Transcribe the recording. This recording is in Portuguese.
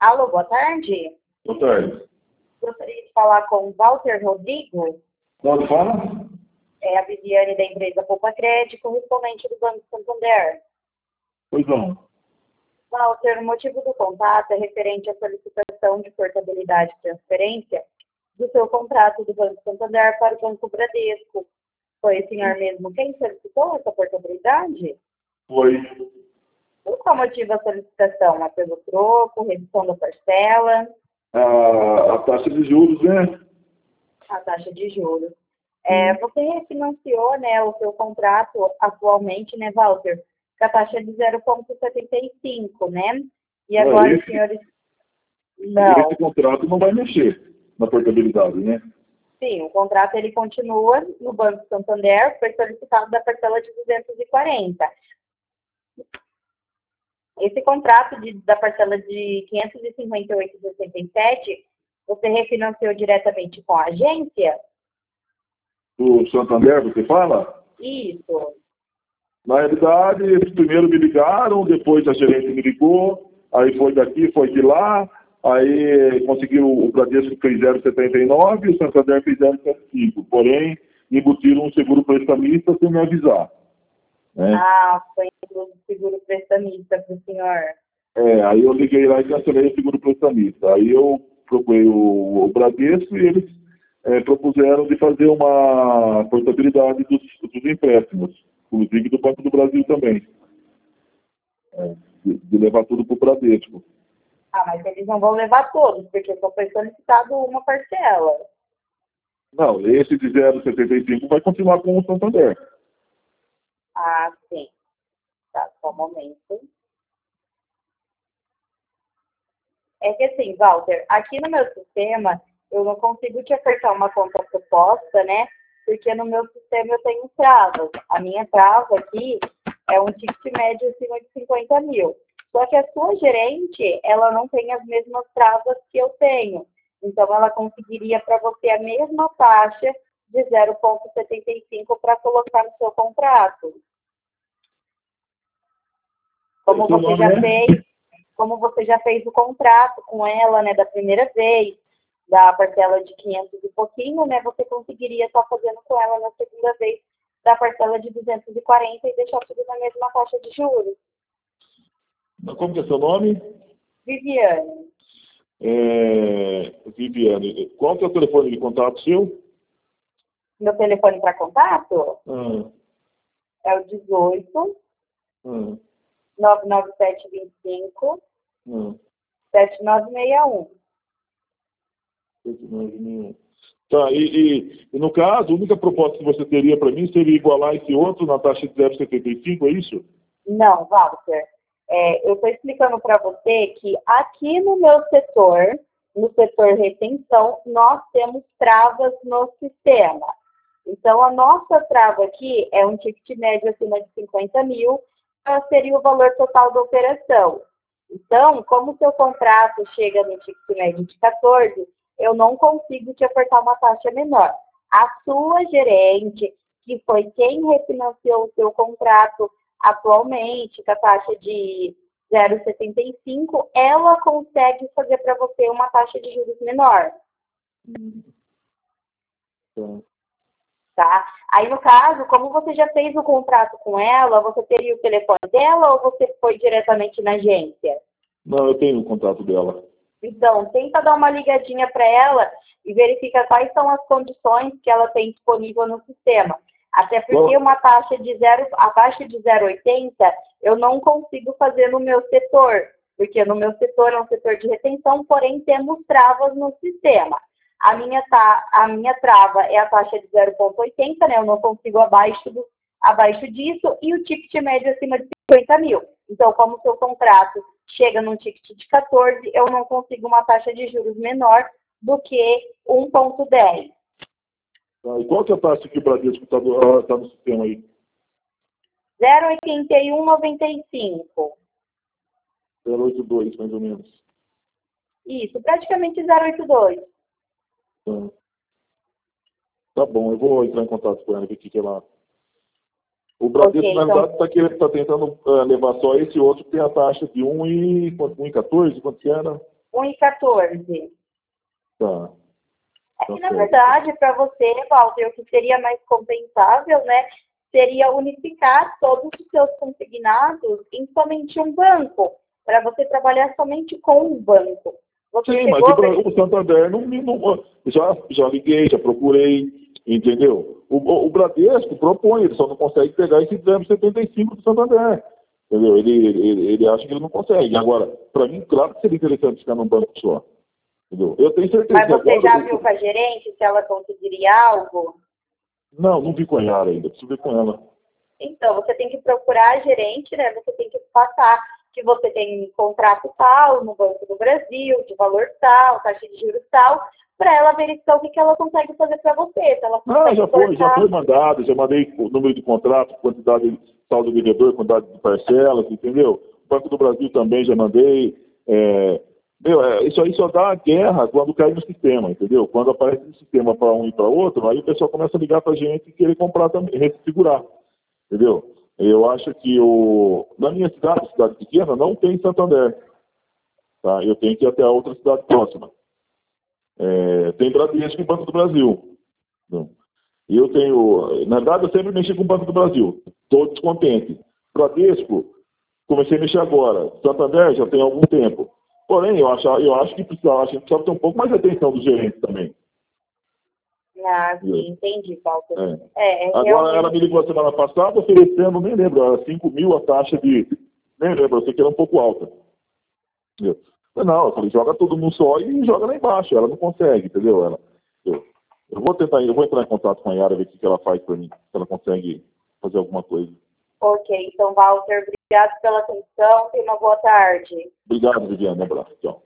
Alô, boa tarde. Boa tarde. Gostaria de falar com o Walter Rodrigo. Pode falar? É a Viviane da empresa Poupa Crédito, correspondente do Banco Santander. Pois não. Walter, o motivo do contato é referente à solicitação de portabilidade e transferência do seu contrato do Banco Santander para o Banco Bradesco. Foi o senhor mesmo quem solicitou essa portabilidade? Foi. Por qual motivo a solicitação? É pelo troco, redução da parcela? A taxa de juros, né? A taxa de juros. Você refinanciou, né, o seu contrato atualmente, né, Walter, com a taxa de 0,75, né? E agora os senhores... Não. Esse contrato não vai mexer na portabilidade, né? Sim, o contrato ele continua no Banco Santander, foi solicitado da parcela de 240. Esse contrato da parcela de 558,67, você refinanciou diretamente com a agência? O Santander, você fala? Isso. Na realidade, eles primeiro me ligaram, depois a gerente me ligou, aí foi daqui, foi de lá, aí conseguiram, o Bradesco fez 0,79 e o Santander fez 0,75. Porém, embutiram um seguro prestamista sem me avisar. Né? Foi o seguro prestamista para o senhor. Aí eu liguei lá e cancelei o seguro prestamista. Aí eu procurei o Bradesco e eles propuseram de fazer uma portabilidade dos empréstimos, inclusive do Banco do Brasil também. De levar tudo para o Bradesco. Mas eles não vão levar todos, porque só foi solicitado uma parcela. Não, esse de 0,75 vai continuar com o Santander. Sim. Tá, só um momento. É que assim, Walter, aqui no meu sistema, eu não consigo te apertar uma conta proposta, né? Porque no meu sistema eu tenho travas. A minha trava aqui é um ticket médio acima de 50 mil. Só que a sua gerente, ela não tem as mesmas travas que eu tenho. Então, ela conseguiria para você a mesma taxa de 0,75 para colocar no seu contrato. Como você já fez o contrato com ela, né, da primeira vez, da parcela de 500 e pouquinho, né, você conseguiria estar fazendo com ela na segunda vez da parcela de 240 e deixar tudo na mesma taxa de juros. Como que é seu nome? Viviane. Viviane, qual que é o telefone de contato seu? Meu telefone para contato? É o 18 99725 7961. 7961. Tá, e no caso, a única proposta que você teria para mim seria igualar esse outro na taxa de 0,75, é isso? Não, Walter. Eu estou explicando para você que aqui no meu setor, no setor retenção, nós temos travas no sistema. Então, a nossa trava aqui é um ticket médio acima de 50 mil, seria o valor total da operação. Então, como o seu contrato chega no ticket médio de 14, eu não consigo te apertar uma taxa menor. A sua gerente, que foi quem refinanciou o seu contrato atualmente, com a taxa de 0,75, ela consegue fazer para você uma taxa de juros menor. Tá? Aí, no caso, como você já fez o contrato com ela, você teria o telefone dela ou você foi diretamente na agência? Não, eu tenho o contato dela. Então, tenta dar uma ligadinha para ela e verifica quais são as condições que ela tem disponível no sistema. Até porque a taxa de 0,80 eu não consigo fazer no meu setor, porque no meu setor é um setor de retenção, porém temos travas no sistema. A minha trava é a taxa de 0,80, né? Eu não consigo abaixo disso, e o ticket médio acima de 50 mil. Então, como o seu contrato chega num ticket de 14, eu não consigo uma taxa de juros menor do que 1,10. E qual que é a taxa que o Bradesco está no sistema aí? 0,8195. 0,82, mais ou menos. Isso, praticamente 0,82. Tá bom, eu vou entrar em contato com ela, ver o que ela... O Bradesco, na verdade, está tentando levar só esse outro, que tem a taxa de 1,14, quanto que era? 1,14. Tá. É que, na verdade, para você, Walter, o que seria mais compensável, né, seria unificar todos os seus consignados em somente um banco, para você trabalhar somente com um banco. Você Sim, mas o Santander já liguei, já procurei, entendeu? O Bradesco propõe, ele só não consegue pegar esse 0,75 do Santander. Entendeu? Ele acha que ele não consegue. Agora, para mim, claro que seria interessante ficar num banco só. Entendeu? Eu tenho certeza. Mas você já viu com a gerente se ela conseguiria algo? Não vi com ela ainda. Preciso ver com ela. Então, você tem que procurar a gerente, né? Você tem que passar que você tem um contrato tal no Banco do Brasil, de valor tal, taxa de juros tal, para ela verificar o que ela consegue fazer para você. Se ela já foi mandado, já mandei o número de contrato, quantidade de saldo do devedor, quantidade de parcelas, entendeu? O Banco do Brasil também já mandei. Isso aí só dá guerra quando cai no sistema, entendeu? Quando aparece o sistema para um e para outro, aí o pessoal começa a ligar para a gente e querer comprar também, ressegurar, entendeu? Eu acho que na minha cidade pequena, não tem Santander. Tá? Eu tenho que ir até a outra cidade próxima. Tem Bradesco e Banco do Brasil. Eu tenho, na verdade, eu sempre mexi com o Banco do Brasil. Estou descontente. Bradesco, comecei a mexer agora. Santander já tem algum tempo. Porém, eu acho que a gente precisa ter um pouco mais de atenção do gerente também. Ah, sim, entendi, Walter. Agora, realmente... ela me ligou a semana passada oferecendo, nem lembro, era 5 mil a taxa de... Nem lembro, eu sei que era um pouco alta. Entendeu? Não, eu falei, joga todo mundo só e joga lá embaixo. Ela não consegue, entendeu? Eu vou entrar em contato com a Yara, ver o que ela faz para mim, se ela consegue fazer alguma coisa. Ok, então, Walter, obrigado pela atenção e uma boa tarde. Obrigado, Viviane. Um abraço. Tchau.